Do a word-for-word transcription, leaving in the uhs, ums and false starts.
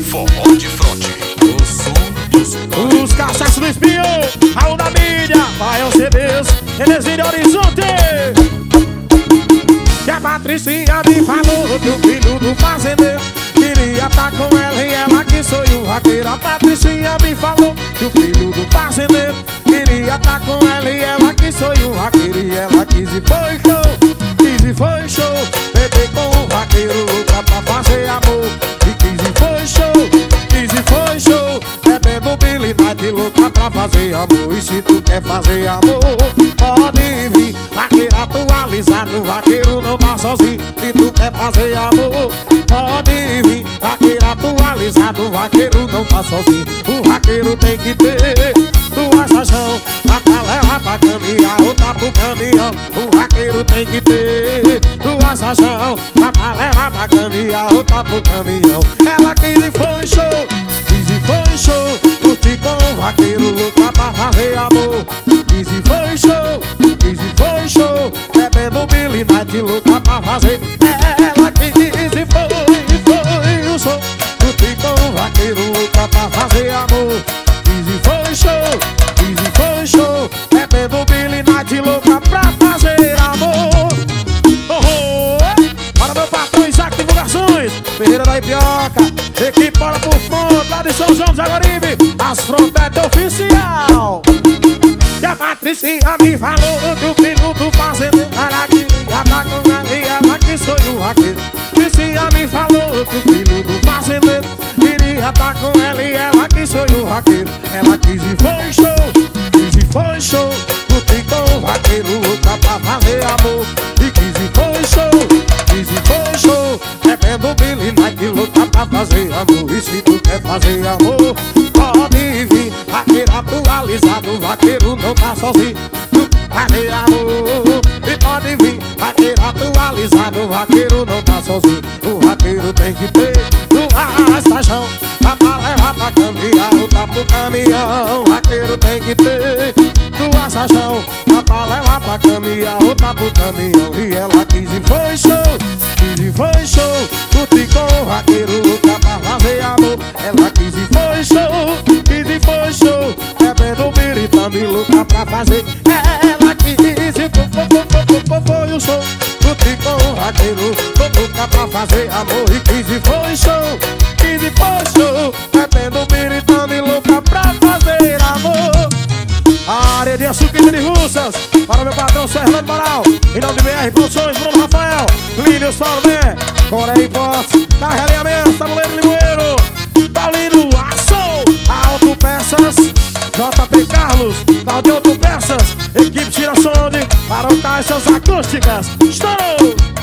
Forró de Fronte. O som dos Os cachaços do espinho, Raul da mídia, vai aos C Ds, Enezinho de Horizonte. Que a Patricinha me falou que o filho do fazendeiro queria tá com ela e ela que sou o vaqueiro. A Patricinha me falou que o filho do fazendeiro queria tá com ela e ela que sou o vaqueiro. E ela quis e foi show, quis e foi show, beber com o vaqueiro, louca pra fazer amor. E quis e foi show, quis e foi show, bebendo Billy Night, louca pra fazer amor. E se tu quer fazer amor, pode vir, vaqueiro atualizado, vaqueiro não tá sozinho. Se tu quer fazer amor, pode vir, vaqueiro atualizado, vaqueiro não tá sozinho. O vaqueiro tem que ter duas rachão, uma pra levar pra caminhar, outra pro caminhão. O vaqueiro tem que ter duas rachão, uma pra levar pra caminhar, outra pro caminhão. Ela quis e foi show, quis e foi show, curti com o vaqueiro, louca pra fazer amor. Quis e foi show, quis e foi show, bebendo Billy Night, louca pra fazer. Ela quis e foi, e foi o show, curti com o vaqueiro, louca pra fazer amor. Quis e foi show, quis e foi show, bebendo Billy Night, louca pra fazer amor. Oh, oh. Para meu patrão Isaac Divulgações, Ferreira da Ipioca, equipe Bora por Fonte, lá de São João do Jaguaribe, as fronteiras oficial. E a Patricinha me falou que o filho do fazendeiro era que já tá com ela e ela que sou o vaqueiro. Patricinha me falou que o filho do fazendeiro queria tá com ela e ela que sou o vaqueiro. Ela quis e foi show, quis e foi show, curti com o vaqueiro, louca pra fazer amor. E quis e foi show, quis e foi show, bebendo Billy Night, louca pra fazer amor. E se tu quer fazer amor, pode vir, vaqueiro atualizado, vaqueiro não tá sozinho. Fazer amor, e pode vir, vaqueiro atualizado, vaqueiro não tá sozinho. O vaqueiro tem que ter duas rachão, uma pra levar pra caminhar, outra pro caminhão. O vaqueiro tem que ter duas rachão, uma pra levar pra caminhar, outra pro caminhão. E ela quis e foi show, quis e foi show, curti com o vaqueiro, louca pra fazer amor. Ela quis e foi show, quis e foi show, bebendo Billy Night, louca pra fazer. Ela quis e foi, foi, foi, foi, foi, foi o show, curti com o vaqueiro, louca pra fazer amor. E quis e foi show, quis e foi show, bebendo Billy Night, louca pra fazer amor. A área de açúcar de Russas, para o meu patrão Serrano Moral, em nome de B R Produções, Bruno Rafael, Línios Salomé, Coreia Importes, Carregamento, Tabuleiro Limoeiro, Paulino Açou, Autopeças, J P Carlos, Claudio Autopeças, equipe Tira Sonde, para o Caixas Acústicas. Estou!